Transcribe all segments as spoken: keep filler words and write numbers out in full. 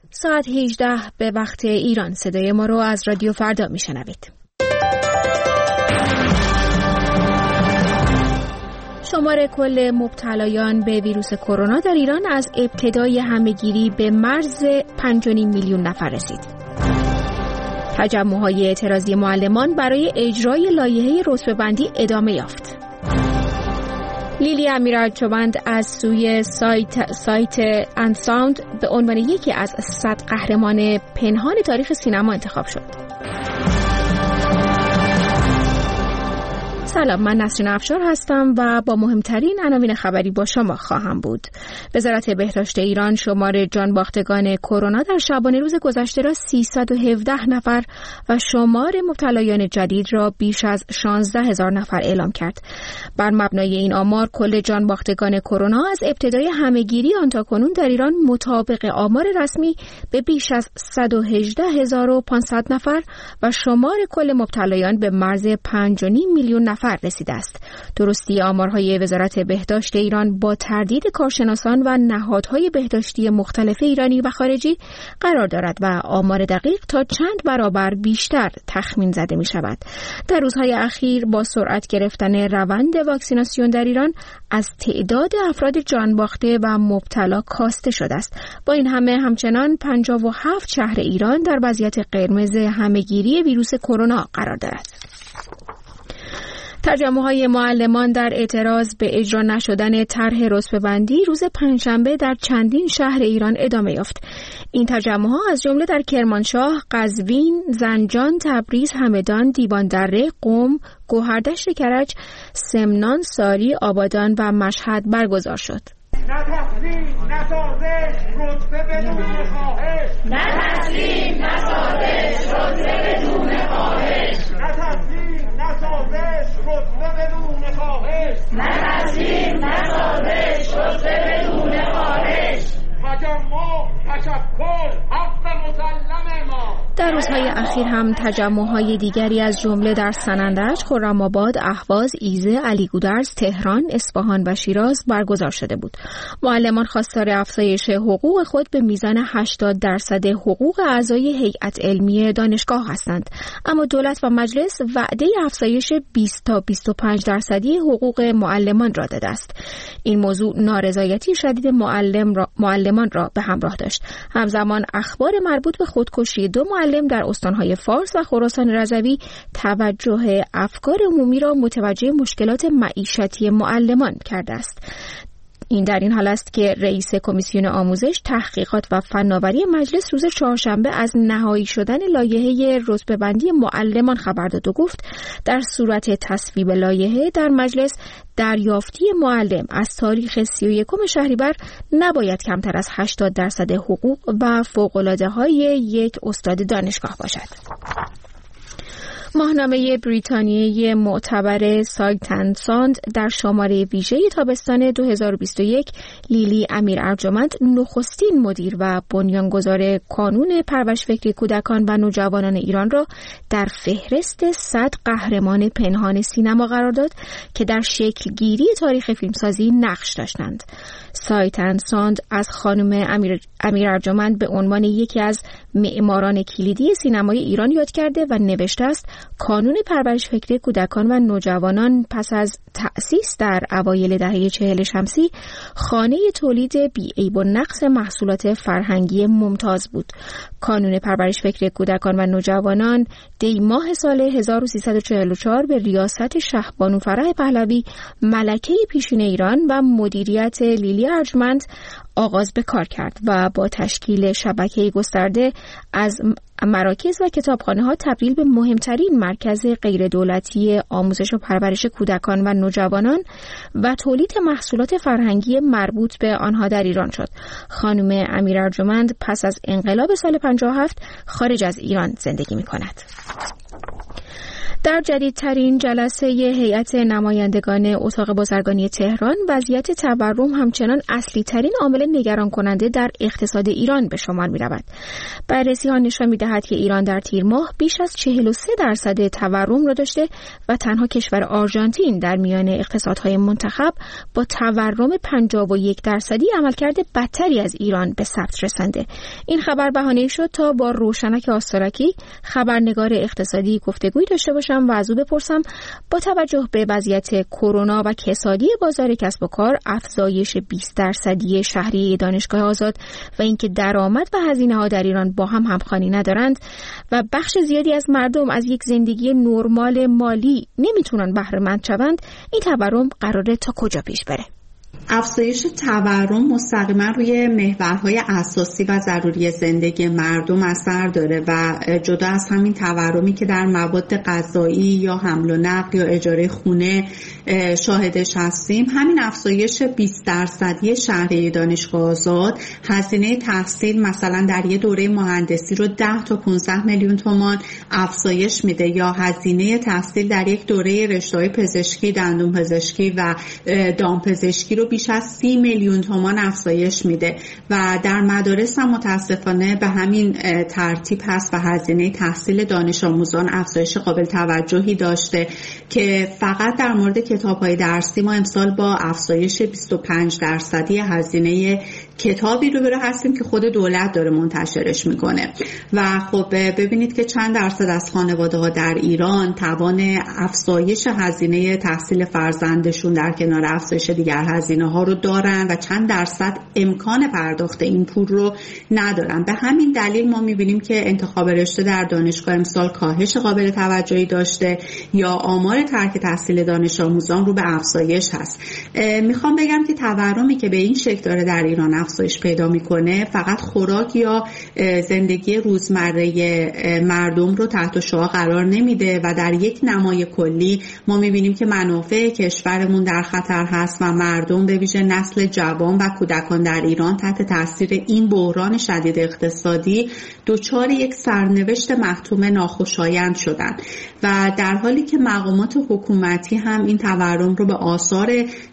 ساعت هجده به وقت ایران. صدای ما رو از رادیو فردا میشنوید. شمار کل مبتلایان به ویروس کرونا در ایران از ابتدای همه‌گیری به مرز پنج و نیم میلیون نفر رسید. تجمع‌های اعتراضی معلمان برای اجرای لایحه رتبه‌بندی ادامه یافت. لیلی امیرارجمند از سوی سایت سایت اند ساوند به عنوان یکی از صد قهرمان پنهان تاریخ سینما انتخاب شد. سلام، من نسرین افشار هستم و با مهمترین عناوین خبری با شما خواهم بود. وزارت بهداشت ایران شمار جانباختگان کرونا در شبانه روز گذشته را سیصد و هفده نفر و شمار مبتلایان جدید را بیش از شانزده هزار نفر اعلام کرد. بر مبنای این آمار کل جانباختگان کرونا از ابتدای همه‌گیری آن تا کنون در ایران مطابق آمار رسمی به بیش از صد و هجده هزار و پانصد نفر و شمار کل مبتلایان به مرز پنج و نیم میلیون نفر رسیده است. درستی آمارهای وزارت بهداشت ایران با تردید کارشناسان و نهادهای بهداشتی مختلف ایرانی و خارجی قرار دارد و آمار دقیق تا چند برابر بیشتر تخمین زده می شود. در روزهای اخیر با سرعت گرفتن روند واکسیناسیون در ایران از تعداد افراد جانباخته و مبتلا کاسته شده است. با این همه همچنان پنجاه و هفت شهر ایران در وضعیت قرمز همه‌گیری ویروس کرونا قرار دارد. تجمع‌های معلمان در اعتراض به اجرا نشدن طرح رتبه‌بندی روز پنجشنبه در چندین شهر ایران ادامه یافت. این تجمع‌ها از جمله در کرمانشاه، قزوین، زنجان، تبریز، همدان، دیواندره، قم، گوهردشت کرج، سمنان، ساری، آبادان و مشهد برگزار شد. نه تسلیم، نه سازش، رتبه بدون خواهش. نه تسلیم، نه سازش، رتبه بدون خواهش. نه تسلیم، نه سازش، رتبه بدون خواهش. نه تسلیم، نه سازش، رتبه بدون خواهش. تجمع، تشکل، حق مسلم ما. در روزهای اخیر هم تجمع‌های دیگری از جمله در سنندج، خرم‌آباد، اهواز، ایزه، علیگودرز، تهران، اصفهان و شیراز برگزار شده بود. معلمان خواستار افزایش حقوق خود به میزان هشتاد درصد حقوق اعضای هیئت علمی دانشگاه هستند، اما دولت و مجلس وعده افزایش بیست تا بیست و پنج درصدی حقوق معلمان را داده است. این موضوع نارضایتی شدید معلم را معلمان را به همراه داشت. همزمان اخبار مربوط به خودکشی دو معلم در استانهای فارس و خراسان رضوی توجه افکار عمومی را متوجه مشکلات معیشتی معلمان کرده است. این در این حال است که رئیس کمیسیون آموزش، تحقیقات و فناوری مجلس روز چهارشنبه از نهایی شدن لایحه رتبه‌بندی معلمان خبر داد و گفت در صورت تصویب لایحه در مجلس دریافتی معلم از تاریخ سی و یکم شهریور نباید کمتر از هشتاد درصد حقوق و فوق‌العاده‌های یک استاد دانشگاه باشد. ماهنامه بریتانیایی معتبر سایت اند ساوند در شماره ویژه تابستان دو هزار و بیست و یک لیلی امیرارجمند نخستین مدیر و بنیانگذار کانون پرورش فکری کودکان و نوجوانان ایران را در فهرست صد قهرمان پنهان سینما قرار داد که در شکل گیری تاریخ فیلمسازی نقش داشتند. سایت اند ساوند از خانم امیر امیرارجمند به عنوان یکی از معماران کلیدی سینمای ایران یاد کرده و نوشته است کانون پرورش فکری کودکان و نوجوانان پس از تأسیس در اوایل دهه چهل شمسی خانه تولید بی‌عیب و نقص محصولات فرهنگی ممتاز بود. کانون پرورش فکری کودکان و نوجوانان دی ماه سال هزار و سیصد و چهل و چهار به ریاست شهبانو فرح پهلوی ملکه پیشین ایران و مدیریت لیلی ارجمند آغاز به کار کرد و با تشکیل شبکه گسترده از مراکز و کتابخانه‌ها تبدیل به مهمترین مرکز غیردولتی آموزش و پرورش کودکان و نوجوانان و تولید محصولات فرهنگی مربوط به آنها در ایران شد. خانم امیرارجمند پس از انقلاب سال پنجاه و هفت خارج از ایران زندگی می‌کند. در جدیدترین جلسه هیئت نمایندگان اتاق بازرگانی تهران، وضعیت تورم همچنان اصلی ترین عامل نگران کننده در اقتصاد ایران به شمار می رود. بررسی ها نشان می دهد که ایران در تیر ماه بیش از چهل و سه درصد تورم را داشته و تنها کشور آرژانتین در میان اقتصادهای منتخب با تورم پنجاه و یک درصدی عملکرد بدتری از ایران به ثبت رسانده. این خبر بهانه‌ای شد تا با روشنک آستارکی، خبرنگار اقتصادی، گفتگوی داشته باشم و از او بپرسم با توجه به وضعیت کرونا و کسادی بازار کسب و کار، افزایش بیست درصدی شهریه دانشگاه آزاد و اینکه درآمد و هزینه‌ها در ایران با هم همخوانی ندارند و بخش زیادی از مردم از یک زندگی نرمال مالی نمیتونن بهره مند شوند، این تورم قراره تا کجا پیش بره؟ افزایش تورم مستقیما روی محورهای اساسی و ضروری زندگی مردم اثر داره و جدا از همین تورمی که در مواد غذایی یا حمل و نقل یا اجاره خونه شاهدش هستیم، همین افزایش بیست درصدی شهریه دانشگاه آزاد هزینه تحصیل مثلا در یه دوره مهندسی رو ده تا پانزده میلیون تومان افزایش میده، یا هزینه تحصیل در یک دوره رشته‌های پزشکی، دندون پزشکی و دامپزشکی رو بیش از سی میلیون تومان افزایش میده و در مدارس هم متاسفانه به همین ترتیب هست و هزینه تحصیل دانش آموزان افزایش قابل توجهی داشته که فقط در مورد کتاب‌های درسی ما امسال با افزایش بیست و پنج درصدی هزینه کتابی روبرو هستیم که خود دولت داره منتشرش میکنه و خب ببینید که چند درصد از خانواده‌ها در ایران توان افزایش هزینه تحصیل فرزندشون در کنار افزایش دیگر هزینه ها رو دارن و چند درصد امکان پرداخت این پول رو ندارن. به همین دلیل ما میبینیم که انتخاب رشته در دانشگاه امسال کاهش قابل توجهی داشته یا آمار ترک تحصیل دانش آموزان رو به افزایش هست. میخوام بگم که تورمی که به این شکل داره در ایران افزایش پیدا میکنه فقط خوراک یا زندگی روزمره مردم رو تحت شعاع قرار نمیده و در یک نمای کلی ما میبینیم که منافع کشورمون در خطر هست و مردم به ویژه نسل جوان و کودکان در ایران تحت تاثیر این بحران شدید اقتصادی دچار یک سرنوشت محتوم ناخوشایند شدن و در حالی که مقامات حکومتی هم این تورم رو به آثار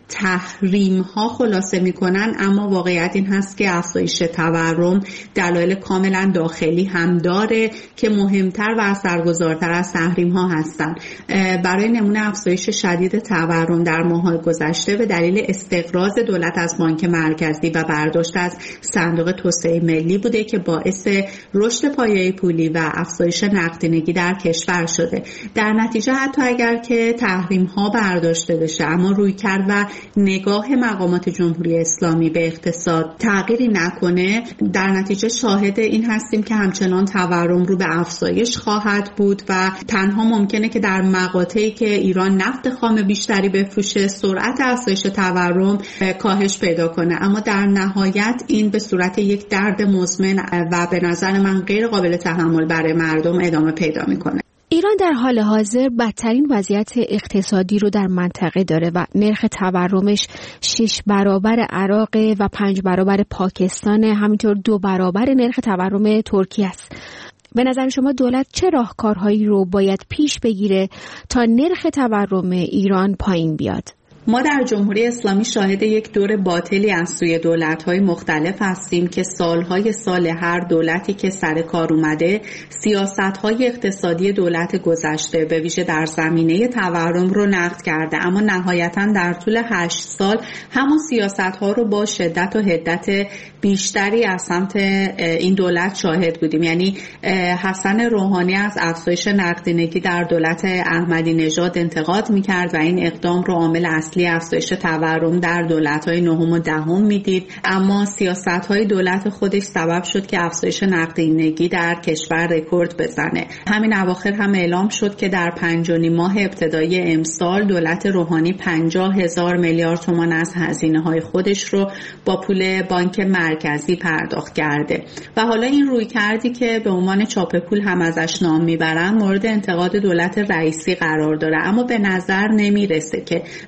تحریم ها خلاصه میکنن، اما واقعیت این هست که افزایش تورم دلایل کاملا داخلی هم داره که مهمتر و اثرگذارتر از تحریم ها هستن. برای نمونه افزایش شدید تورم در ماه‌های گذشته به دلیل استقراض دولت از بانک مرکزی و برداشت از صندوق توسعه ملی بوده که باعث رشد پایه پولی و افزایش نقدینگی در کشور شده. در نتیجه حتی اگر که تحریم ها برداشته بشه اما رویکرد و نگاه مقامات جمهوری اسلامی به اقتصاد تغییری نکنه، در نتیجه شاهد این هستیم که همچنان تورم رو به افزایش خواهد بود و تنها ممکنه که در مقاطعی که ایران نفت خام بیشتری بفروشه سرعت افزایش تورم کاهش پیدا کنه، اما در نهایت این به صورت یک درد مزمن و به نظر من غیر قابل تحمل برای مردم ادامه پیدا میکنه. ایران در حال حاضر بدترین وضعیت اقتصادی رو در منطقه داره و نرخ تورمش شش برابر عراق و پنج برابر پاکستان، همینطور دو برابر نرخ تورم ترکیه است. به نظر شما دولت چه راهکارهایی رو باید پیش بگیره تا نرخ تورم ایران پایین بیاد؟ ما در جمهوری اسلامی شاهد یک دور باطلی از سوی دولت‌های مختلف هستیم که سالهای سال هر دولتی که سر کار اومده سیاست‌های اقتصادی دولت گذشته به ویژه در زمینه تورم رو نقد کرده، اما نهایتاً در طول هشت سال همون سیاست‌ها رو با شدت و حدت بیشتری از سمت این دولت شاهد بودیم. یعنی حسن روحانی از افزایش نقدینگی در دولت احمدی نژاد انتقاد می‌کرد و این اقدام رو عامل اصلی افزایش تورم در دولت‌های نهم و دهم میدید، اما سیاست‌های دولت خودش سبب شد که افزایش نقدینگی در کشور رکورد بزنه. همین اواخر هم اعلام شد که در پنج و نیم ماه ابتدایی امسال دولت روحانی پنجاه هزار میلیارد تومان از هزینه‌های خودش رو با پول بانک مرکزی پرداخت کرده و حالا این روی کردی که به عنوان چاپ پول هم ازش نام میبرن مورد انتقاد دولت رئیسی قرار داره، اما به نظر نمیرسه که رئیس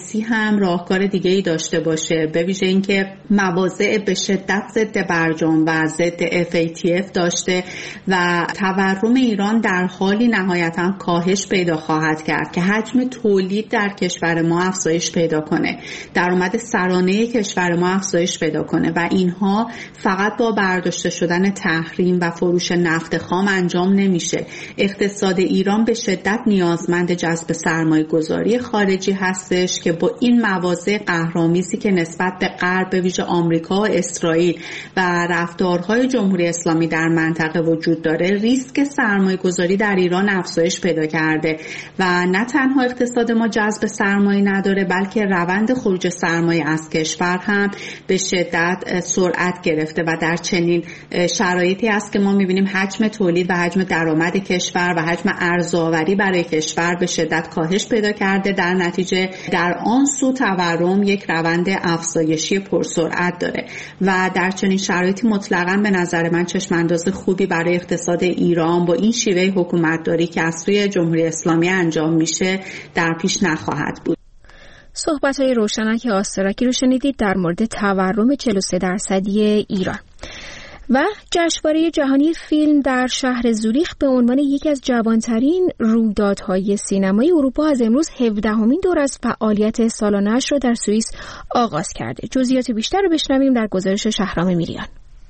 پالیسی هم راهکار دیگه‌ای داشته باشه، به ویژه اینکه مواضع به شدت ضد برجام و ضد اف ای تی اف داشته و تورم ایران در حالی نهایتاً کاهش پیدا خواهد کرد که حجم تولید در کشور ما افزایش پیدا کنه، درآمد سرانه کشور ما افزایش پیدا کنه و اینها فقط با برداشته شدن تحریم و فروش نفت خام انجام نمیشه. اقتصاد ایران به شدت نیازمند جذب سرمایه گذاری خارجی هستش که با این مواضع قهرآمیزی که نسبت به غرب به ویژه آمریکا و اسرائیل و رفتارهای جمهوری اسلامی در منطقه وجود داره، ریسک سرمایه گذاری در ایران افزایش پیدا کرده و نه تنها اقتصاد ما جذب سرمایه نداره بلکه روند خروج سرمایه از کشور هم به شدت سرعت گرفته و در چنین شرایطی است که ما می‌بینیم حجم تولید و حجم درآمد کشور و حجم ارزآوری برای کشور به شدت کاهش پیدا کرده. در نتیجه در آن سو تورم یک روند افزایشی پرسرعت داره و در چنین شرایطی مطلقاً به نظر من چشم‌انداز خوبی برای اقتصاد ایران با این شیوه حکومتداری که از سوی جمهوری اسلامی انجام میشه در پیش نخواهد بود. صحبت‌های روشنک آستراکی رو شنیدید در مورد تورم چهل و سه درصدی ایران. و جشنواره جهانی فیلم در شهر زوریخ به عنوان یکی از جوانترین رویدادهای سینمایی اروپا از امروز هفدهمین دور از فعالیت سالانه‌اش را در سوئیس آغاز کرده. جزئیات بیشتر رو بشنویم در گزارش شهرام میریان.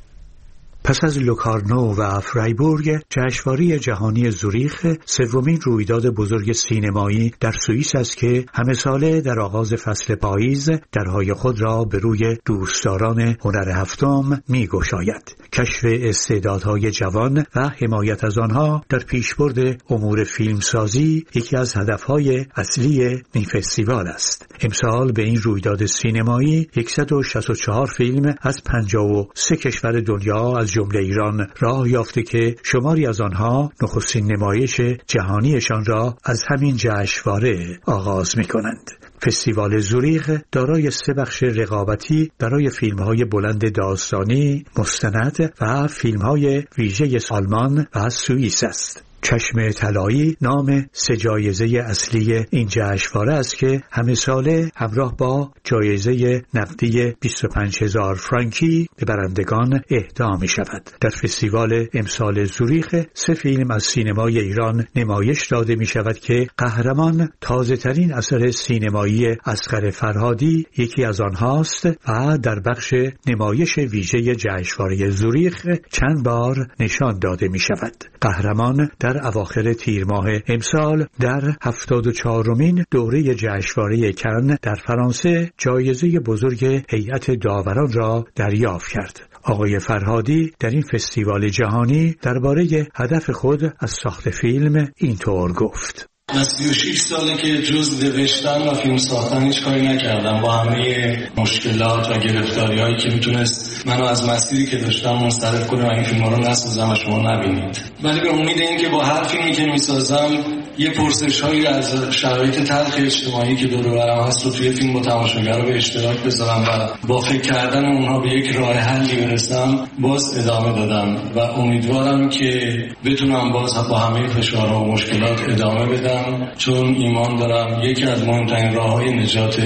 پس از لوکارنو و فرایبورگ، جشنواره جهانی زوریخ سومین رویداد بزرگ سینمایی در سوئیس است که همه ساله در آغاز فصل پاییز درهای خود را به روی دوستداران هنر هفتم می‌گشاید. کشف استعدادهای جوان و حمایت از آنها در پیشبرد امور فیلمسازی یکی از هدفهای اصلی این فستیوال است. امسال به این رویداد سینمایی صد و شصت و چهار فیلم از پنجاه و سه کشور دنیا از جمله ایران راه یافته که شماری از آنها نخستین نمایش جهانیشان را از همین جشنواره آغاز می‌کنند. فستیوال زوریخ دارای سه بخش رقابتی برای فیلم‌های بلند داستانی، مستند و فیلم‌های ویژه آلمان و سوئیس است. چشم طلایی نام سه جایزه اصلی این جشنواره است که همه ساله همراه با جایزه نقدی بیست و پنج هزار فرانکی به برندگان اهدا می شود. در فستیوال امسال زوریخ سه فیلم از سینمای ایران نمایش داده می شود که قهرمان تازه ترین اثر سینمایی اصغر فرهادی یکی از آنهاست و در بخش نمایش ویژه جشنواره زوریخ چند بار نشان داده می شود. قهرمان در اواخر تیر ماه امسال در هفتاد و چهارمین دوره جشنواره کن در فرانسه جایزه بزرگ هیئت داوران را دریافت کرد. آقای فرهادی در این فستیوال جهانی درباره هدف خود از ساخت فیلم اینطور گفت: من سی و شش ساله که جز نوشتن و فیلم ساختن هیچ کاری نکردم، با همه مشکلات و گرفتاری‌هایی که میتونست منو از مسیری که داشتم منصرف کنه و این فیلم‌ها رو نسازم و شما نبینید. ولی به امید این که با هر فیلمی که میسازم یه پرسش‌هایی از شرایط تلخ اجتماعی که دور و برم هست رو توی فیلم با تماشاگرها به اشتراک بذارم و با فکر کردن اونها به یک راه حلی برسم، باز ادامه دادم و امیدوارم که بتونم باز با همه فشارها و مشکلات ادامه بدم، چون ایمان دارم یکی از مهمترین راه‌های نجات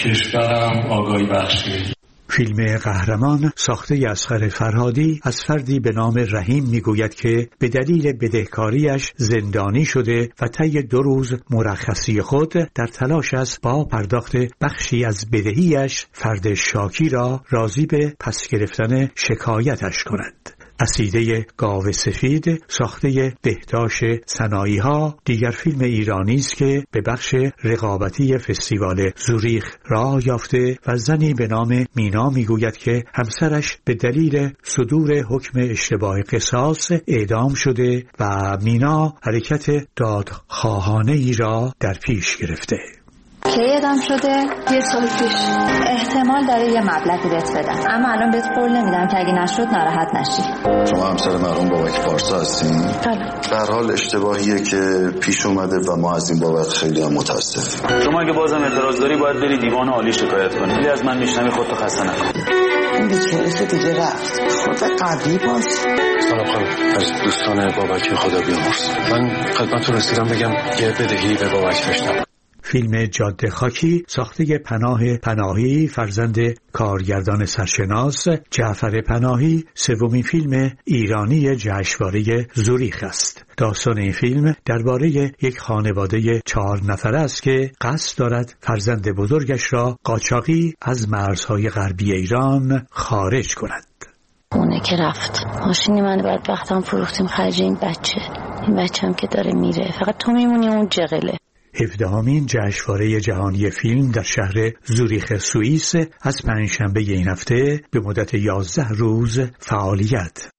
کشورم آگاهی بخشیه. فیلم قهرمان ساخته اصغر فرهادی از فردی به نام رحیم میگوید که به دلیل بدهکاریش زندانی شده و طی دو روز مرخصی خود در تلاش است با پرداخت بخشی از بدهیش فرد شاکی را راضی به پس گرفتن شکایتش کند. قصیده گاو سفید ساخته بهداشت صناعی ها دیگر فیلم ایرانی است که به بخش رقابتی فستیوال زوریخ راه یافته و زنی به نام مینا میگوید که همسرش به دلیل صدور حکم اشتباه قصاص اعدام شده و مینا حرکت دادخواهانه ای را در پیش گرفته. کی اعدام شده؟ یه سال پیش. احتمال داره یه مبلغی بهت بدن، اما الان بهت قول نمیدم که اگه نشد ناراحت نشی. شما همسر مرحوم بابک پارسا هستین؟ بله. به هر حال اشتباهیه که پیش اومده و ما از این بابت خیلی هم متاسفیم. شما اگه بازم اعتراض داری باید بری دیوان عالی شکایت کنی. ولی از من میشنوی خودتو خسته نکن. این بیچاره که دیگه رفت. خود قوی باش. سلام خانم، از دوستان بابک خدا بیامرز. من خدمتتون رسیدم بگم یه بدهی به بابک داشتم. فیلم جاده خاکی ساخته پناه پناهی فرزند کارگردان سرشناس جعفر پناهی سومین فیلم ایرانی جشنواره زوریخ است. داستان این فیلم درباره یک خانواده چهار نفره است که قصد دارد فرزند بزرگش را قاچاقی از مرزهای غربی ایران خارج کند. اونه که رفت ماشینی من بعد وقتم فروختیم خرج این بچه این بچه هم که داره میره فقط تو میمونی اون جغله. هفدهمین جشنواره جهانی فیلم در شهر زوریخ سوئیس از پنجشنبه این هفته به مدت یازده روز فعالیت